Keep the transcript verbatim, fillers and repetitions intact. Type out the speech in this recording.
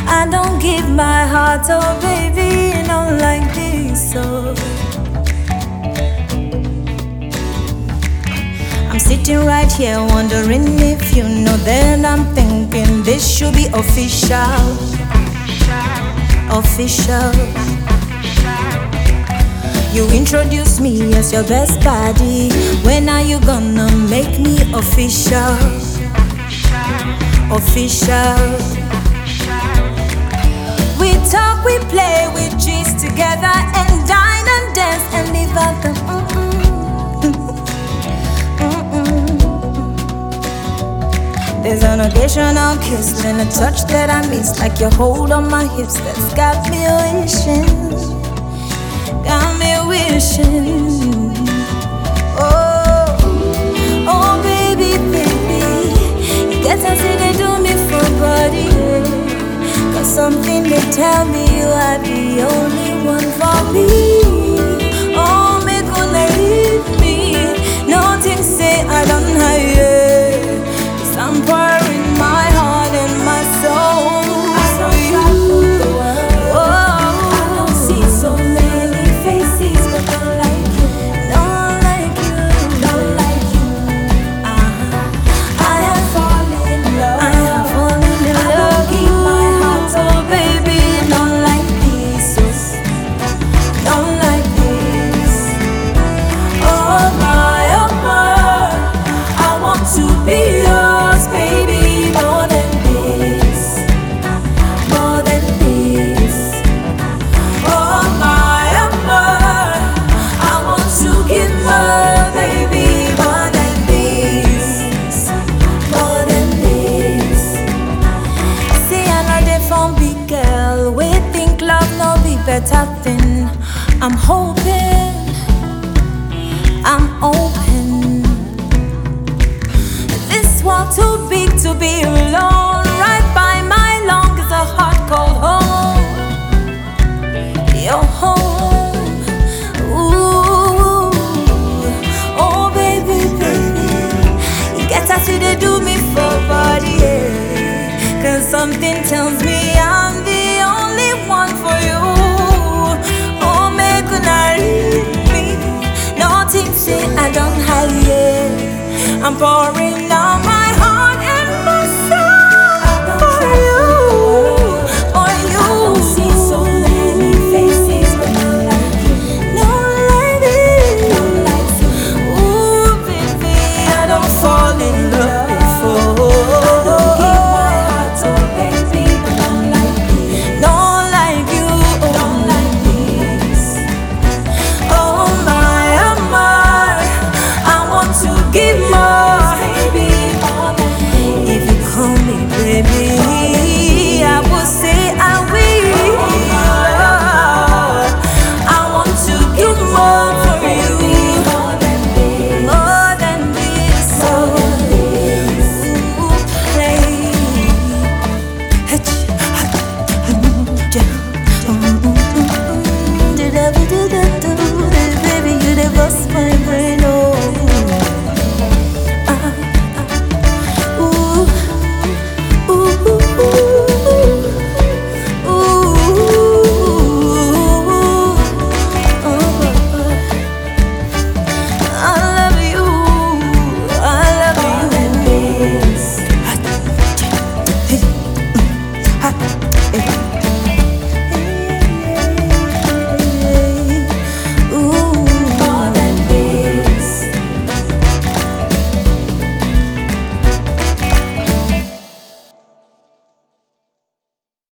I don't give my heart, oh baby, not like this, oh. I'm sitting right here wondering if you know that I'm thinking this should be official, official. You introduced me as your best buddy. When are you gonna make me official, official? We talk, we play, we gist together and dine and dance and live out the mm-mm. Mm-mm. There's an occasional kiss and a touch that I miss, like your hold on my hips that's got me wishing, got me wishing. Oh, oh baby, baby, you get something to do me for body. Cause something they tell me you are the only one for me. Oh, me gonna leave me. Nothing say I don't have it. Cause I'm pouring my heart and my soul for you. Oh, I don't see so many faces, but don't like you, don't like you, don't like you. Uh-huh. I have fallen in love. I have fallen in love. Keep my heart, oh baby, don't like this, don't like this. Oh my, oh my, I want to be yours, baby, more than this, more than this. Oh my, oh my, I want to give more, baby, more than this, more than this. See another phone big girl, we think love no be better thing. I'm hoping, I'm open. This world too big to be alone. Right by my lung is a hot cold home. Your home. Ooh, oh baby, baby, you get to see they do me for body, yeah. Cause something tells me I'm the only one for you. Oh, make gonna leave me. Nothing say I don't have it. I'm pouring out